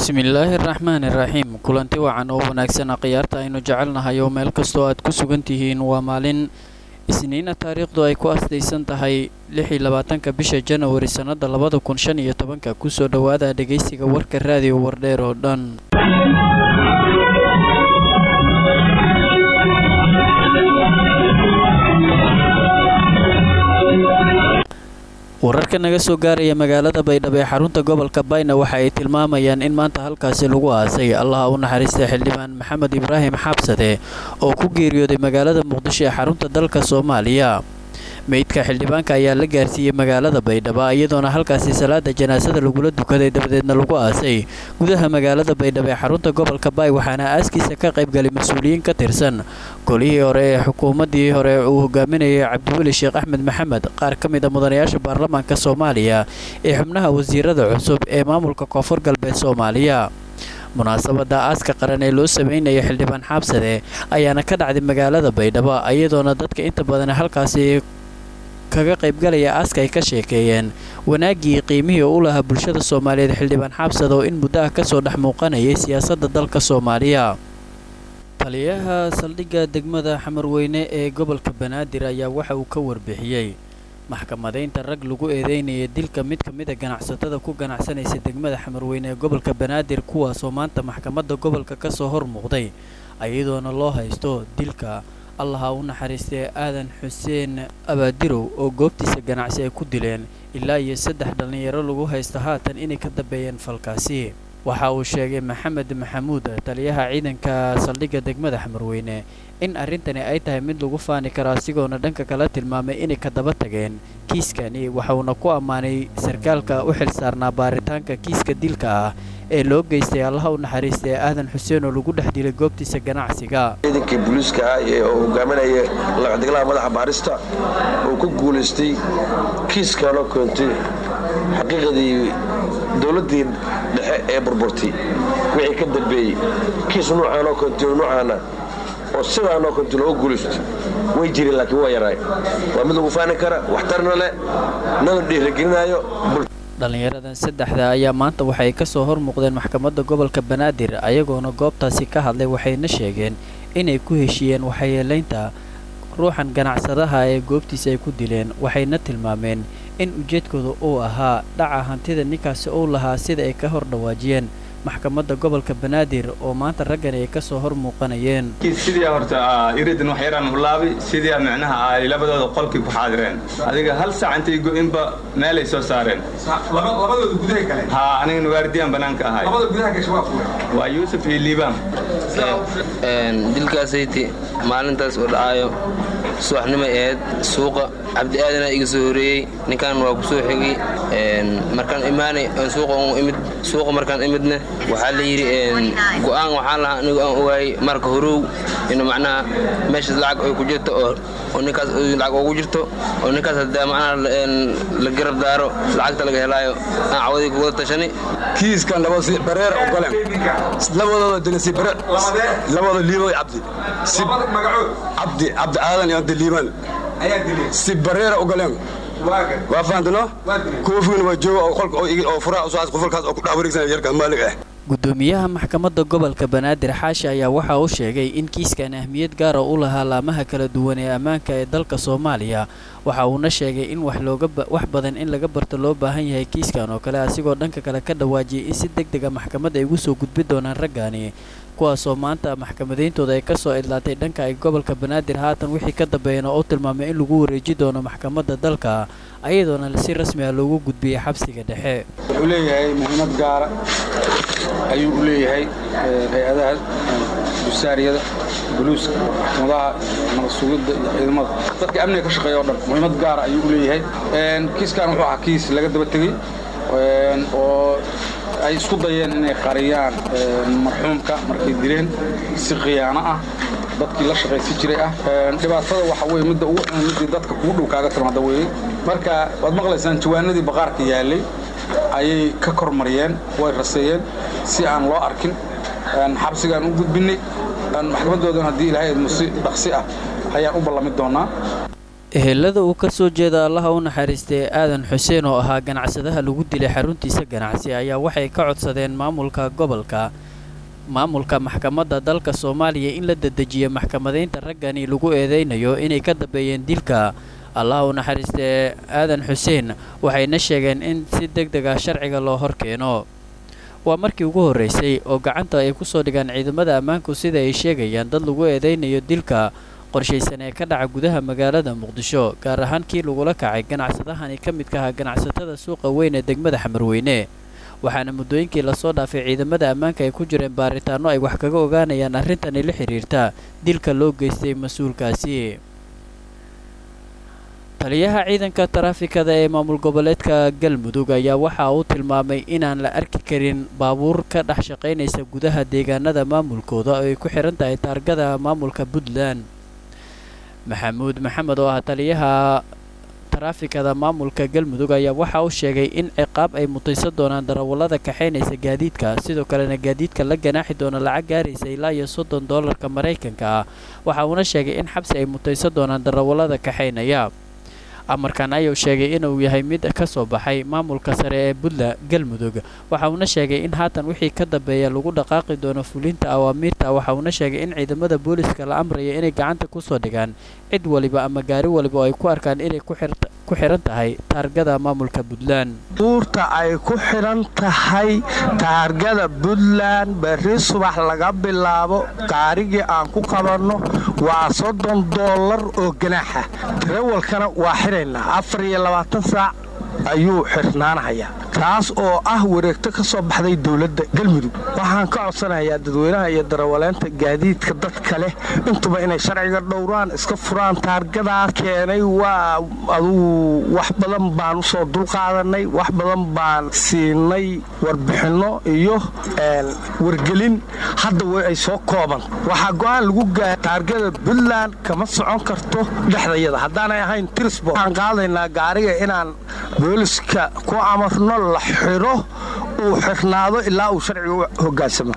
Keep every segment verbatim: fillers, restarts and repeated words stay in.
bismillaahi raxmaani raxiim kulanti wacan oo wanaagsan qiyaarta aynu jecelnahay oo meel kastoo aad ku sugan tihiin waa maalin isniina taariikhdu ay ku asdaysan tahay lix iyo labaatanka bisha January sanada labada kun shan iyo tobanka ku soo dhawaada dhageysiga warka raadiyo wardheer oo dhan wararka naga soo gaaraya magaalada Baydhabo ee xarunta gobolka Bayna waxa ay tilmaamayaan in maanta halkaasi lagu aasay Allah u naxariistay xildhibaan Maxamed Ibraahim Xabsade oo ku geeriyooday magaalada Muqdisho ee xarunta dalka Soomaaliya meydka xildhibaanka ayaa la gaarsiiyay magaalada Baydhabo iyadoona halkaasi salaada janaasada lagu dukaday dabadeedna lagu aasay gudaha magaalada Baydhabo ee xarunta gobolka Bay waxaana aaskiisa ka qayb galay mas'uuliyiin ka tirsan golihii hore ee xukuumadii hore uu hogaaminayay Cabdiweli Sheekh Axmed Maxamed qaar ka mid ah mudanayaasha baarlamaanka Soomaaliya ee xubnaha wasiirada cusub ee maamulka Koonfur Galbeed Soomaaliya munaasabada aaska qaran ee loo sameeyay xildhibaan Xabsade ayaana ka dhacday magaalada Baydhabo iyadoona dadka inta badan halkaasi kaga qayb galaya aaska ay ka sheekeeyeen wanaagii qiimihii uu lahaa bulshada Soomaaliyeed xildhibaan Xabsade oo in muddo ah ka soo dhex muuqanayay siyaasadda dalka Soomaaliya taliyaha saldhigga degmada Xamarweyne ee gobolka Banaadir ayaa waxa uu ka warbixiyay maxkamadeynta rag lagu eedeynayay dilka mid ka mid ah ganacsatada ku ganacsanaysa degmada Xamarweyne ee gobolka Banaadir kuwaas oo maanta maxkamadda gobolka ka soo hor muuqday ayadoona loo haysto dilka Allah u naxariistay aadan Xuseen Abaadirow oo goobtiisa ganacsi ay ku dileen ilaa iyo saddex dhalinyaro lagu haysto haatan inay ka dambeeyeen falkaasi waxa uu sheegay Maxamed Maxamuud taliyaha ciidanka saldhigga degmada Xamarweyne in arintani ay tahay mid lagu faani karo asigoona dhanka kala tilmaamay inay ka daba tageen kiiskani waxa uu ku amaanay sarkaalka u xilsaarnaa baaritaanka kiiska dilka ah ee loo geystay Allah u naxariistay aadan Xuseen oo lagu dhex dilay goobtiisa ganacsiga ciidanka booliiska ah ee uu hogaaminayay lacagdagalaha madaxa baarista oo ku guuleystay kiiska loo koontay xaqiiqadii dawladii dhexe ee burburtay wixii ka dambeeyay kiis noocan oo koontay noocaana oo sidaan oo koontay loo guuleystay way jireen laakiin waa yaray waa mid lagu faani kara waxtarna leh nabad dhiirigelinayo dhalinyaradan saddexda ayaa maanta waxay ka soo hor muuqdeen maxkamadda gobolka Banaadir ayagoona goobtaasi ka hadlay waxayna sheegeen inay ku heshiyeen waxyeeleynta ruuxan ganacsadaha ee goobtiisa ay ku dileen waxayna tilmaameen in ujeedkooda uu ahaa dhaca hantida ninkaasi uu lahaa sida ay ka hor dhawaajiyeen maxkamadda gobolka Banaadir oo maanta raggan ay ka soo hor muuqanayeen sidii horta iridan wax yaraan ulaabi sidii macnaha ay labadooda qolkii ku xaadireen adiga hal saac intay go'inba meel ay soo saareen labadooda gudaha kale ha aniga waardiyan banaanka ahay labadooda gudaha ka shabaab waa Yuusuf iyo Liibaan een dilkaasayti maalintaas oo dhacayo suuxnimo eed suuqa Cabdi Aadan iga soo horeeyay ninkan waa ku soo xigay een markaan imaanay aan suuqa u imid suuqa markaan imidna waxa la yiri een go'aan waxaan lahaa anigu aan ogaay marka horow in macnaha meesha lacag ay ku jirto oo ninkaas lacag ugu jirto oo ninkaas hadaa macnaha een la garab daaro lacagta laga helayo aan cawadi ku wada tashani kiiskan laba si bareer oo galan labadooda dinasi bareer labada liibo Cabdi si magacood Cabdi Cabdi Aadan iyo Liiban ayaa dilay si bareer oo galan waaga waa faantano koofina waa joogo oo qolka oo furaa oo saas qofalkaas oo ku dhaawiraysan yarka maalig ah gudoomiyaha maxkamadda gobolka Banaadir Xaashi ayaa waxa uu sheegay in kiiskan ahmiyad gaar ah u lahaa laamaha kala duwan ee ammaanka ee dalka Soomaaliya waxa uu na sheegay in wax looga wax badan in laga barto loo baahan yahay kiiskan oo kale asigoo dhanka kale ka dhawaajiyay in si degdeg ah maxkamadda ay ugu soo gudbi doonaan raggaani kuwaas oo maanta maxkamadeyntooda ay ka soo idlaatay dhanka ay gobolka Banaadir haatan wixii ka dambeeyay oo tilmaamay in lagu wareeji doono maxkamadda dalka ayadoona si rasmi ah loogu gudbiyay xabsiga dhexe wuxuu leeyahay muhiimad gaar ah ayuu u leeyahay hay'adaha busaariyada buluuska maxkamadaha masuuliyadda iyo ciidamada dadka amniga ka shaqeeya oo dhan muhiimad gaar ah ayuu u leeyahay een kiiskan wuxuu ahaa kiis laga daba tagay een oo ay isku dayeen inay qariyaan marxuumka markay dileen si khiyaano ah dadkii la shaqaysi jiray ah dhibaatada waxa weey mid ugu xun mid dadka ku dhow kaaga timaada weey marka wad maqlaysaan jawaanadii baqaarka yaalay ayay ka kormariyeen way raseeyeen si aan loo arkin xabsigan u gudbinay maxkamadoodana hadii Ilaahay musi dhaqsi ah ayaan u ballamid doonaa ehelada uu ka soo jeeda allaha u naxariistay aadan xuseen oo ahaa ganacsadaha lagu dilay xaruntiisa ganacsi ayaa waxay ka codsadeen maamulka gobolka maamulka maxkamadda dalka Soomaaliya in la dedejiyo maxkamadeynta raggani lagu eedeynayo inay ka dambeeyeen dilka allaha u naxariistay aadan xuseen waxayna sheegeen in si degdeg ah sharciga loo horkeeno waa markii ugu horeysay oo gacanta ay ku soo dhigaan ciidamada ammaanku sida ay sheegayaan dad lagu eedeynayo dilka qorshaysan ee ka dhaca gudaha magaalada Muqdisho gaar ahaan kii lagula kacay ganacsadahani ka mid ka ah ganacsatada suuqa weyn ee degmada Xamarweyne waxaana muddooyinkii la soo dhaafay ciidamada ammaanka ay ku jireen baaritaano ay wax kaga ogaanayaan arrintan la xiriirta dilka loo geystay mas'uulkaasi taliyaha ciidanka taraafikada ee maamul goboleedka Galmudug ayaa waxa uu tilmaamay inaan la arki karin baabuur ka dhex shaqeynaysa gudaha deegaanada maamulkooda oo ay ku xiran tahay taargada maamulka Puntland maxamuud maxamed oo ah taliyaha taraafikada maamulka Galmudug ayaa waxa uu sheegay in ciqaab ay mutaysan doonaan darawallada kaxeynaysa gaadiidka sidoo kalena gaadiidka la ganaaxi doona lacag gaaraysa ilaa iyo soddon doolarka Mareykanka ah waxa uuna sheegay in xabsi ay mutaysan doonaan darawallada kaxeynaya amarkan ayuu sheegay inuu yahay mid ka soo baxay maamulka sare ee Puntland Galmudug waxa uuna sheegay in haatan wixii ka dambeeya lagu dhaqaaqi doono fulinta awaamiirta waxa uuna sheegay in ciidamada booliska la amrayo inay gacanta ku soo dhigaan cid waliba ama gaari waliba oo ay ku arkaan inay ku xirta ku xiran tahay taargada maamulka Puntland buurta ay ku xiran tahay taargada Puntland bari subax laga bilaabo gaarigii aan ku qabanno waa soddon doolar oo ganaaxa darawalkana waa xirayna afar iyo labaatan saac ayuu xirnaanayaa taas oo ah wareegto ka soo baxday dawladda Galmudug waxaan ka codsanayaa dadweynaha iyo darawaleenta gaadiidka dadka leh intuba inay sharciga dhowraan iska furaan taargada keenay waa adu wax badan baan u soo dul qaadanay wax badan baan siinay warbixino iyo wargelin hadda way ay soo kooban waxa go'aan lagu gaaray taargada Puntland kama socon karto dhexdayada hadaan ay ahayn tirsbo aan qaadaynaa gaariga inaan booliska ku amarno la xiro uu xirnaado ilaa uu sharciga hoggaansamo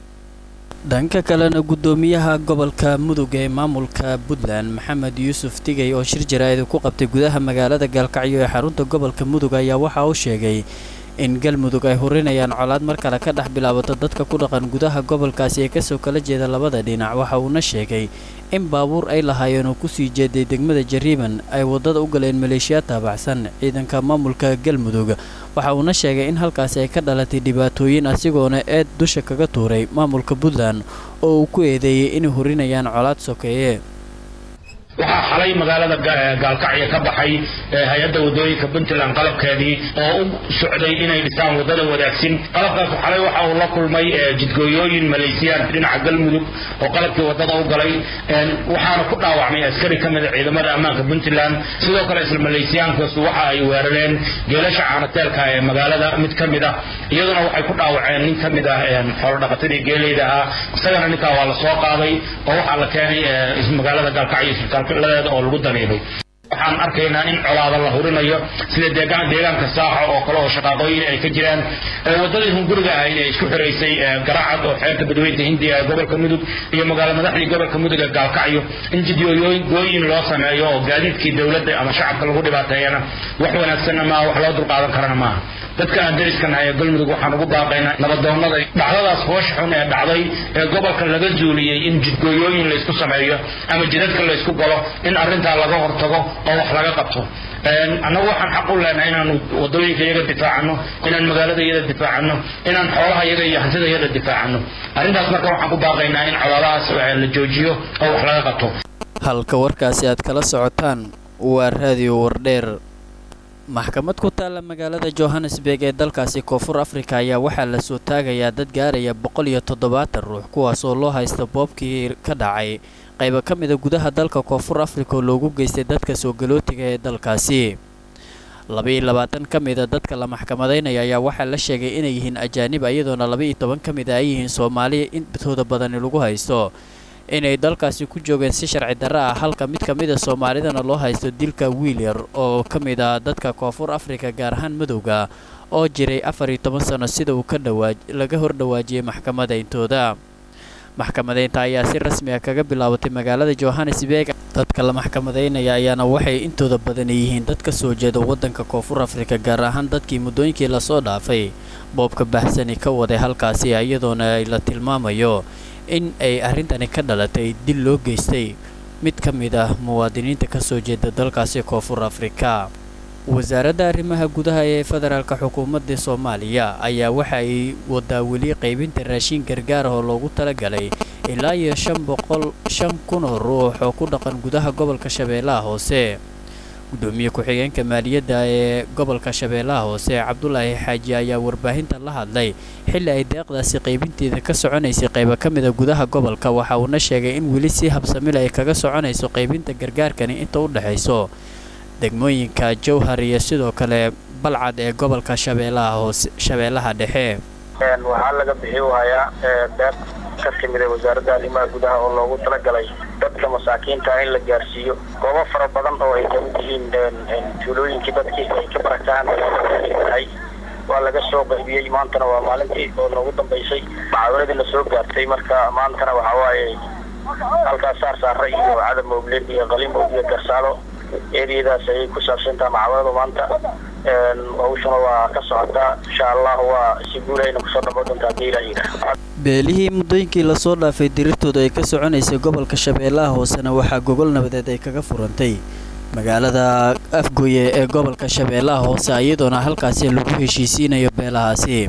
dhanka kalena gudoomiyaha gobolka Mudug ee maamulka Puntland Maxamed Yuusuf Tigay oo shir jaraa'id ku qabtay gudaha magaalada Gaalkacyo ee xarunta gobolka Mudug ayaa waxa uu sheegay in Galmudug ay horinayaan colaad mar kale ka dhex bilaabato dadka ku dhaqan gudaha gobolkaasi ee ka soo kala jeeda labada dhinac waxa uu sheegay in baabuur ay lahaayeen oo ku sii jeeday degmada Jariiban ay wadada u galeen maleeshiya taabacsan ciidanka maamulka Galmudug waxa uu sheegay in halkaas ay ka dhalatay dhibaatooyin asigoona eed dusha kaga tuuray maamulka Puntland oo uu ku eedeeyay in horinayaan colaad sokeeye waxaa xalay magaalada Gaalkacyo ka baxay hay'adda wadooyinka Puntland qalabkeedii oo u socday inay dhisaan wadada wadaagsin qalabkaas xalay waxa uu la kulmay jidgooyooyin Maleesiyaan dhinaca Galmudug oo qalabkii wadada u galay waxaana ku dhaawacmay askari ka mid ah ciidamada ammaanka Puntland sidoo kale isla Maleesiyaankaas waxa ay weerareen geelasha caanateelka ee magaalada mid ka mid ah iyaduna waxay ku dhaawaceen nin ka mid ah xoolo dhaqatadii geeleyda ah isagana ninka waa la soo qaaday oo waxa la keenay magaalada Gaalkacyo oo lagu daneeyo waxaan arkaynaa in colaado la hurinayo sida deegaan deegaanka saaxa oo kale oo shaqaqooyin ay ka jiraan wadadii hunguriga ah inay isku xireysay Garaacad oo xeebta badweynta Hindiya ee gobolka Mudug iyo magaalada madaxda gobolka Mudug ee Gaalkacyo in jidiyooyin gooyin loo sameeyo oo gaadiidkii dawladda ama shacabka lagu dhibaateeyana wax wanaagsan ma wax loo dul qaadan karana ma dadka aan dariskana ee Galmudug waxaan ugu baaqaynaa nabadoonnada dhacdadaas hoosh xun ee dhacday ee gobolka laga zuuliyay in jidgooyooyin la isku sameeyo ama jidadka la isku galo in arrinta laga hortago oo wax laga qabto annagu waxaan xaq u leenahay inaan wadooyinka iyaga difaacano inaan magaalada iyada difaacano inaan xoolaha iyaga iyo hantida iyada difaacano arrintaas marka waxaan ku baaqaynaa in colaadaas la joojiyo oo wax laga qabto halka warkaasi aad kala socotaan waa raadiyo wardheer maxkamad ku taala magaalada Johannesburg ee dalkaasi Koonfur Afrika ayaa waxaa la soo taagayaa dad gaaraya boqol iyo toddobaatan ruux kuwaas oo loo haysto boobkii ka dhacay qayb ka mid ah gudaha dalka Koonfur Afrika oo loogu geystay dadka soo galootiga ee dalkaasi laba iyo labaatan ka mid ah dadka la maxkamadeynaya ayaa waxaa la sheegay inay yihiin ajaanib iyadoona laba iyo toban ka mid ah ay yihiin Soomaali intooda badan lagu haysto inay dalkaasi ku joogeen si sharci darro ah halka mid ka mid ah Soomaalidana loo haysto dilka wiil yar oo ka mid ah dadka Koonfur Afrika gaar ahaan madowga oo jiray afar iyo toban sano sida uu ka dhawaaj laga hor dhawaajiyay maxkamadda intooda maxkamadeynta ayaa si rasmi ah kaga bilaabatay magaalada Johannesburg dadka la maxkamadeynaya ayaana waxay intooda badan yihiin dad ka soo jeeda waddanka Koonfur Afrika gaar ahaan dadkii muddooyinkii la soo dhaafay boobka baxsani ka waday halkaasi iyadoona la tilmaamayo in ay arrintani ka dhalatay dil loo geystay mid ka mid ah muwaadiniinta ka soo jeeda dalkaasi Koonfur Afrika. wasaaradda arrimaha gudaha ee federaalka xukuumadda Soomaaliya ayaa waxa ay wadaa weli qaybinta raashin gargaar oo loogu talagalay ilaa iyo shan boqol shan kun oo ruux oo ku dhaqan gudaha gobolka Shabeellaha Hoose. gudoomiye ku-xigeenka maaliyadda ee gobolka Shabeellaha Hoose Cabdullaahi Xaaji ayaa warbaahinta la hadlay xilli ay deeqdaasi qaybinteeda ka soconaysay qaybo ka mid ah gudaha gobolka. waxa uu na sheegay in weli si habsami leh ay kaga soconayso qaybinta gargaarkani inta u dhaxayso degmooyinka Jowhar iyo sidoo kale Balcad ee gobolka Shabeellaha Hoose Shabeellaha Dhexe. waxaa laga bixiyay deeq ka timid wasaaradda arrimaha gudaha oo loogu talagalay dadka masaakiinta in la gaarsiiyo goobo fara badan oo ay ka mid yihiin tuulooyinkii dadkii ay ka barataan waa laga soo qaybiyay. maantana waa maalintii oo noogu dambeysay mucaawanadii la soo gaartay. marka maantana waxa waaye halkaas saar saaray iyo cadam moobleen iyo qalimo iyo garsaado eediyadaas ay ku saabsantaa mucaawanadu maanta hawshana waa ka socotaa insha Allah. waa si guulayna ku soo dhamaan doontaa diilayna beelihii muddooyinkii la soo dhaafay dirirtooda ay ka soconaysay gobolka Shabeellaha Hoosena waxaa gogol nabadeed ay kaga furantay magaalada Afgooye ee gobolka Shabeellaha Hoose iyadoona halkaasi lagu heshiisiinayo beelahaasi.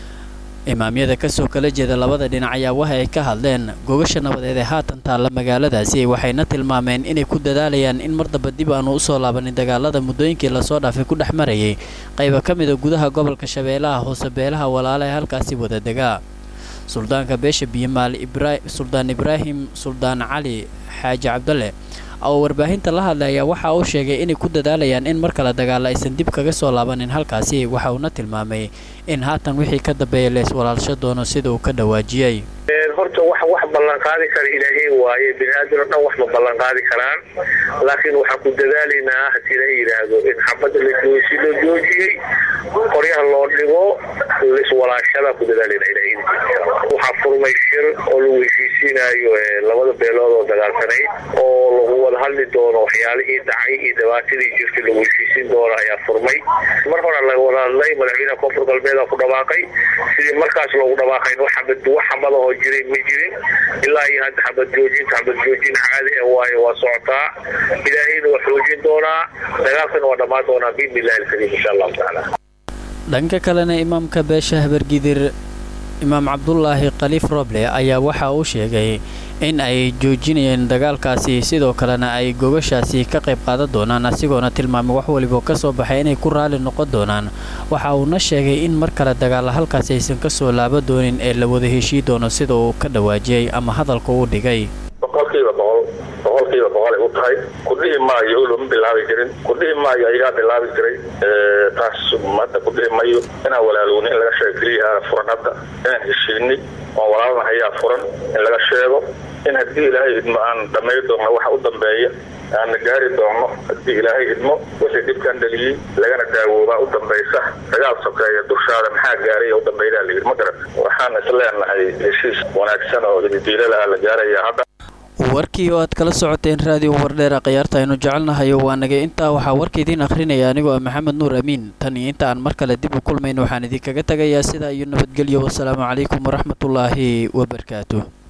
imaamyada ka soo kala jeeda labada dhinac ayaa waxa ay ka hadleen gogasha nabadeed ee haatan taala magaaladaasi waxayna tilmaameen inay ku dadaalayaan in mardaba dib aanu u soo laabanin dagaalada muddooyinkii la soo dhaafay ku dhaxmarayay qaybo ka mid ah gudaha gobolka Shabeellaha Hoose beelaha walaalaha ee halkaasi wada degaa. suldaanka beesha Biimaal Ibraahim Suldaan Ibraahim Suldaan Cali Xaaji Cabdulle oo warbaahinta la hadlaya waxa uu sheegay inay ku dadaalayaan in mar kale dagaal aysan dib kaga soo laabanin halkaasi. waxa uu na tilmaamay in haatan wixii ka dambeeyay lees walaalsho doono sida uu ka dhawaajiyay. horta wax wax ballan qaadi kara ilaahay waaye bini'aadamna dhan wax ma ballan qaadi karaan laakiin waxa ku dadaalaynaa hadii la yiraahdo in xabada la joojiyo loo joojiyay qoryaha loo dhigo lees walaashada ku dadaalayna ilaahay waxa furmay shir oo lagu heshiisiinayo labada beelood oo dagaalsanay oo lagu wada hadli doono waxyaalihii dhacay iyo dhibaatadii jirtay lagu heshiisiin doono ayaa furmay. mar hore laga wada hadlay madaxweynaha Koonfur Galbeed ku dhawaaqay sidii markaas loogu dhawaaqay wax xabad wax xabad oo jiray ma jirin ilaa iyo hadda xabad joojin xabad joojin caadi ah waaye waa socotaa. ilaahayna waa xoojin doonaa dagaalkan waa dhamaan doonaa biidhnillaahi al-kariim insha Allah taala. dhanka kalena imaamka beesha Habargidir imaam Cabdullaahi Khaliif Roble ayaa waxa uu sheegay in ay joojinayeen dagaalkaasi sidoo kalena ay gogashaasi ka qayb qaadan doonaan asigoona tilmaamay wax waliba ka soo baxay inay ku raali noqon doonaan. waxa uu na sheegay in mar kale dagaal halkaas aysan ka soo laaba doonin ee la wada heshiin doono sida uu ka dhawaajiyay ama hadalka uu dhigay. boqolkiiba boqol boqolkiiba boqol ay u tahay ku dhihi maayo lama bilaabi jirin ku dhihi maayo ayaga bilaabi jiray taas madda ku dhihi maayo inaa walaalowni in laga sheego keliya furan hadda inaan heshiinay oo walaalna hayaa furan in laga sheego in haddii ilaahay idmo aan dhammayn doono waxa u dambeeya aan gaari doono haddii ilaahay idmo wixii dibkan dhaliyay lagana daawooba u dambaysa dagaal sokeeya dushaada maxaa gaaray u dambeeyay la yiri ma garan waxaan isleenahay heshiis wanaagsan oo diilada la gaaraya hadda. warkii oo aad kala socoteen raadiyo wardheer qiyaarta aynu jecelnahay waa naga intaa waxaa warkeedin akhrinaya anigoo Maxamed Nuur Amiin tan iyo inta aan mar kale dib u kulmayno waxaan idin kaga tagayaa sida iyo nabadgelyo wassalaamu calaykum waraxmatullaahi wabarakaatuh.